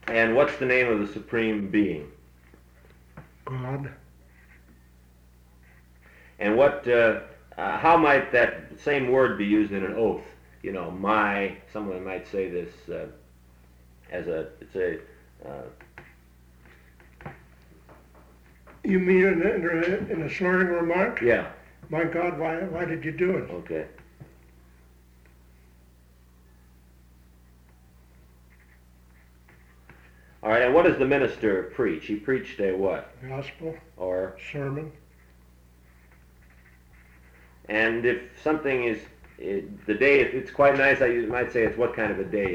And what's the name of the supreme being? God. And how might that same word be used in an oath? You know, someone might say this You mean in a slurring remark? yeah, My God, why did you do it? okay. All right, and what does the minister preach? He preached a what? Gospel, Or, sermon. and if something is, the day, it's quite nice, you might say it's what kind of a day?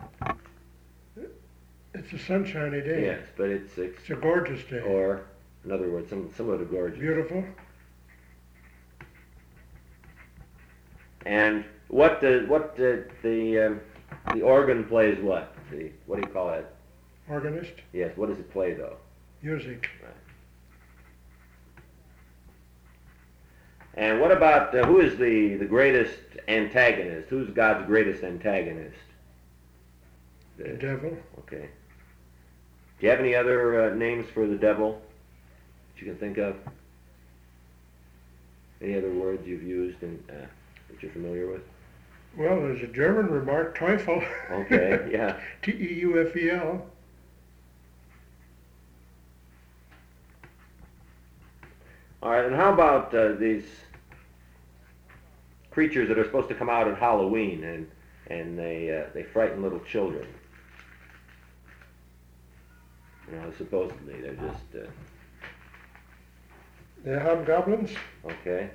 It's a sunshiny day. Yes, but it's It's a gorgeous day. or, in other words, somewhat of gorgeous. Beautiful. And what the organ plays what? What do you call it? Organist. Yes, what does it play though? Music. Right. And what about who is the greatest antagonist? Who's God's greatest antagonist? The devil. Okay. Do you have any other names for the devil that you can think of? Any other words you've used and that you're familiar with? Well, there's a German remark, Teufel. Okay, yeah. Teufel. All right, and how about these creatures that are supposed to come out at Halloween and they frighten little children? You know, supposedly they're just The hobgoblins. okay.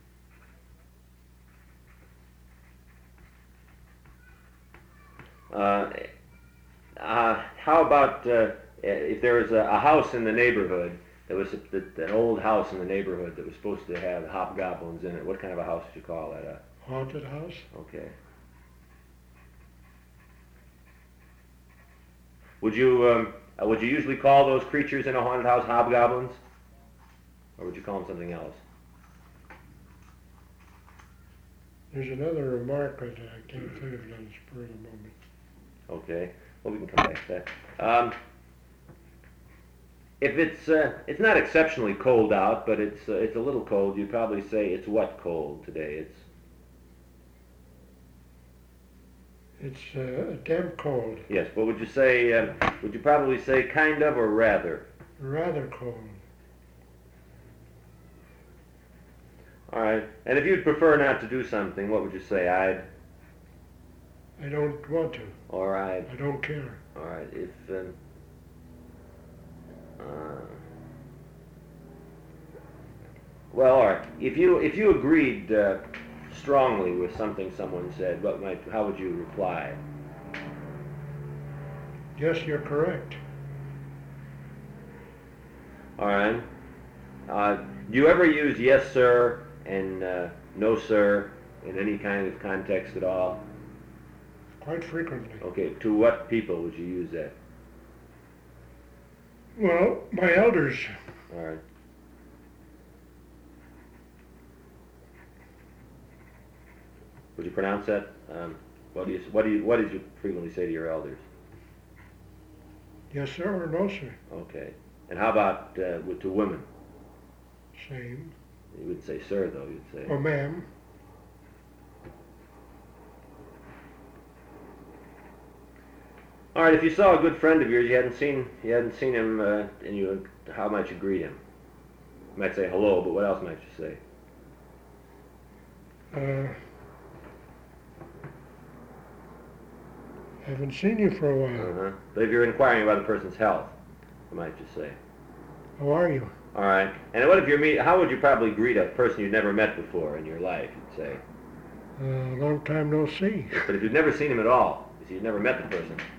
How about if there was a house in the neighborhood, there was an old house in the neighborhood that was supposed to have hobgoblins in it. What kind of a house would you call that? Haunted house. Okay. Would you usually call those creatures in a haunted house hobgoblins, or would you call them something else? There's another remark, but I can't think of it on the spur of the moment. Okay. Well, we can come back to that. If it's not exceptionally cold out, but it's a little cold, you'd probably say it's what cold today? It's damp cold. Yes. What would you say? Would you probably say kind of or rather? Rather cold. All right. And if you'd prefer not to do something, what would you say? I don't want to. All right. I don't care. All right. Well, all right. If you agreed strongly with something someone said, how would you reply? Yes, you're correct. All right. Do you ever use yes, sir, and no, sir, in any kind of context at all? Quite frequently. Okay. To what people would you use that? Well, my elders. All right. Would you pronounce that? What did you frequently say to your elders? Yes, sir, or no, sir. Okay. And how about to women? Same. You wouldn't say sir, though. You'd say. Or ma'am. All right. If you saw a good friend of yours, you hadn't seen him, and how might you greet him? You might say hello, but what else might you say? Haven't seen you for a while. Uh-huh. But if you're inquiring about the person's health, what might you say? How are you? All right. And what if how would you probably greet a person you'd never met before in your life? You'd say. Long time no see. But if you'd never seen him at all, if you'd never met the person,